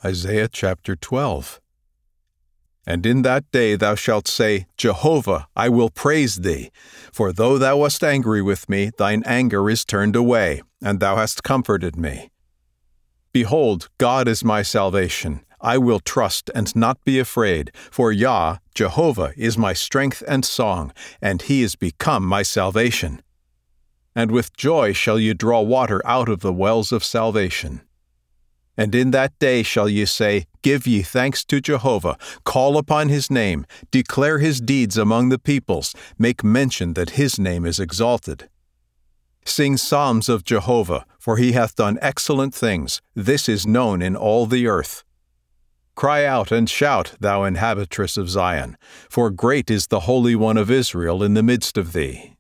Isaiah chapter 12. And in that day thou shalt say, Jehovah, I will praise thee. For though thou wast angry with me, thine anger is turned away, and thou hast comforted me. Behold, God is my salvation. I will trust and not be afraid, for Yah, Jehovah, is my strength and song, and he is become my salvation. And with joy shall ye draw water out of the wells of salvation. And in that day shall ye say, Give ye thanks to Jehovah, call upon his name, declare his deeds among the peoples, make mention that his name is exalted. Sing psalms of Jehovah, for he hath done excellent things. This is known in all the earth. Cry out and shout, thou inhabitress of Zion, for great is the Holy One of Israel in the midst of thee.